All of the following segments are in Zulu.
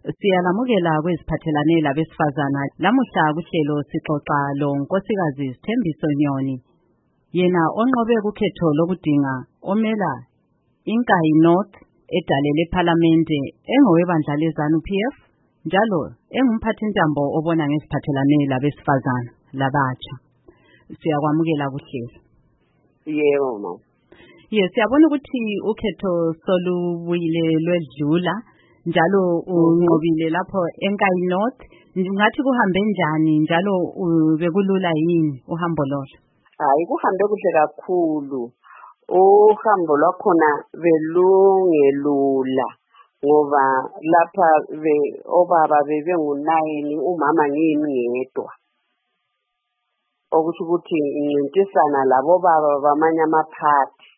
Siyalamukela kweziphathelane labesifazana lamuhla kuhlelo sixoxa lo Nkosikazi Sithembiso Nyoni yena onqobe ukhetho lokudinga omela Inkayi North edalele eParliamente engowebandla leZanu PF njalo engumphathintambo obona ngesiphathelane labesifazana labatsha. Siyakwamukela kuhlelo. Yebo mama. Yes, siyabona ukuthi ukhetho solubuyile lwedlula njalo unqobile lapho eNkayi North. Ngathi kuhambe njani njalo bekulula yini uhambo lolo? Hayi kuhambe kuhle kakhulu. Uhambo lwakhona belungelula ngoba lapha obaba bebengu9 umama ngimi ngedwa. Okusho ukuthi ngincintisana labo baba bamanye amaphathi.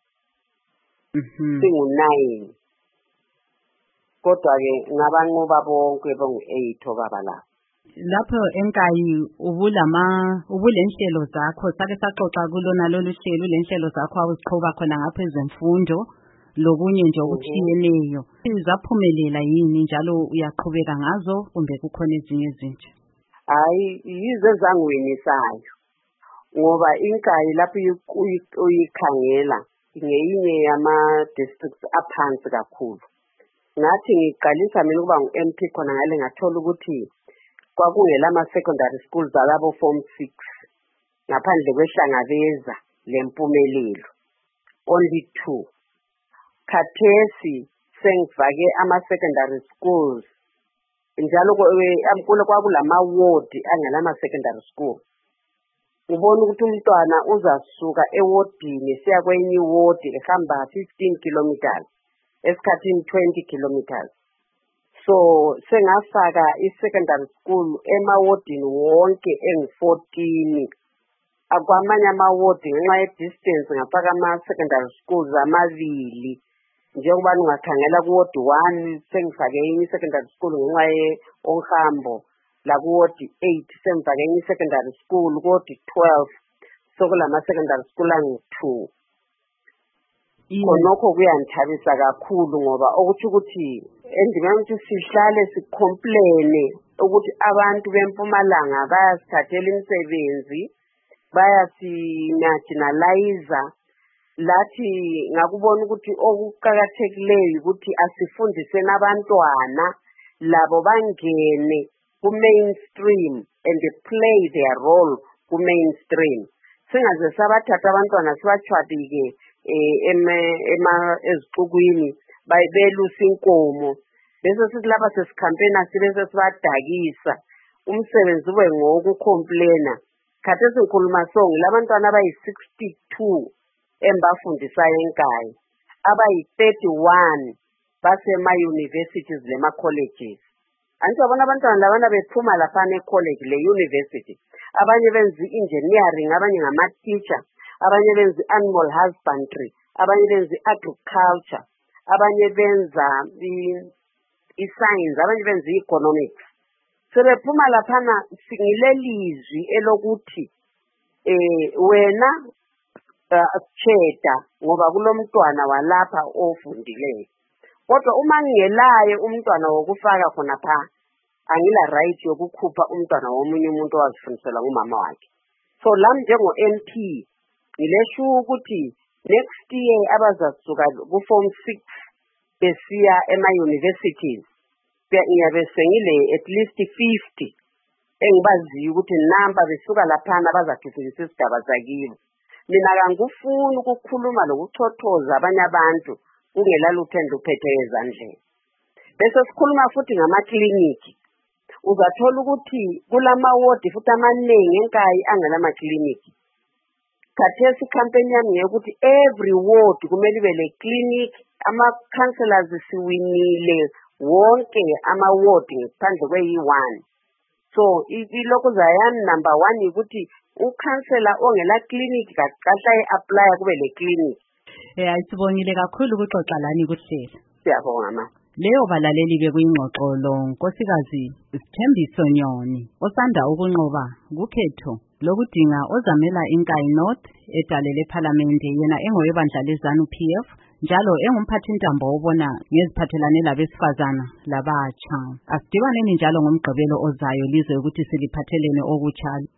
Singu9. Kodwa ke ngabanqoba bonke bengu8 obaba lapha. Lapho eNkayi ubulenhlelo zakho sake saxoxa kulona lolu hlelo lenhlelo zakho awuziqhoba khona ngaphezemfundo lokunye nje okuchiyeneyo. Zaphumelela yini njalo uyaqhubeka ngazo kumbe kukhona ezinye izinto? Hayi yize zangwinisayo ngoba iNkayi lapho uyikhangela ngeyinye yama districts aphansi kakhulu. Ngathi ngiqalisa mina ukuba ngu-MP khona ngale ngathola ukuthi kwakungela ama-secondary schools alabo form 6 ngaphandle kwehlangabeza lempumelelo only 2. Khathesi sengifake ama-secondary schools njalo kwakulama ward angelama-secondary school. Ubona ukuthi umntwana uzasuka ewardini siya kwenye ward ehamba 15 kilometers esikhathini 20 kilometers. So sengafaka i-secondary school emawardini wonke engu-14. Akwamanye amaward ngenxa ye-distance ngafaka ama-secondary schools amabili. Njengoba ungakhangela ku-ward 1 sengifake enye secondary school ngenxa ye-Onhambo. La ku-ward 8 sengifake enye secondary school, ku-ward 12 sokulama-secondary school angu-2. Khonokho kuyanthabisa kakhulu ngoba okuthi ukuthi endibeni ukuthi sihlale sicomplaine ukuthi abantu beMpumalanga bayasithathela imisebenzi bayasinationalize. Lathi ngakubona ukuthi okuqhakathekileyo ukuthi asifundiseni abantwana labo bangene ku-mainstream and play their role ku-mainstream. Singaze sabathatha abantwana sibachwabike ezixukwini belusa inkomo bese sithi lapha sesikhampena sibe sesibadakisa umsebenzi ube ngokukhompleina. Khathesi ngikhuluma ngilabantwana abayi-62 embafundisayo eNkayi, abayi-31 basema-universities lema-colleges. Angisabona abantwana labana bephuma laphana e-college le-university. Abanye benza engineering, abanye ngama-teacher, abanye benza animal husbandry, abanye benza agriculture, abanye benza i-science, abanye benza i-economics. Sebephuma laphana singilelizwi elokuthi wena cheda ngoba kulomntwana walapha ofundileyo. Kodwa uma ngingelaye umntwana wokufaka khona pha angila right yokukhupha umntwana womunye umuntu owazifundisela ngumama wakhe. So lami njengo-MP ngilesho ukuthi next year abazasuka ku-form 6 besiya ema-universities ngiyabe sengile at least 50 engibaziyo ukuthi namba besuka laphana bazathuthukisa isigaba sakibo. Mina kangifuni ukukhuluma lokuchothoza abanye abantu kungela lutho enduphethe ezandleni. Bese sikhuluma futhi ngamakliniki. Uzathola ukuthi kulama ward futhi amaningi eNkayi angelamakliniki. Khathesi campaign yami ngekuthi every ward kumele ibe le clinic. Ama-councillors siwinile wonke ama-ward ngaphandle kweyi-1. So ilokhu zayami number 1 ukuthi ukansela ongela clinic kahle apply kube le clinic. Sibongile kakhulu ukuxoxa lani kuhlelo. Siyabonga mama. Leyo balaleli bekuyingxoxo lo Nkosikazi Sithembiso Nyoni osanda ukunqoba kukhetho lokudinga ozamela Inkayi North edalele eParliamente yena engowebandla leZanu PF njalo engumphathintambo obona ngeziphathelane labesifazana labatsha. Asidibaneni njalo ngoMgqibelo ozayo lizwe ukuthi siliphathelene okutsha.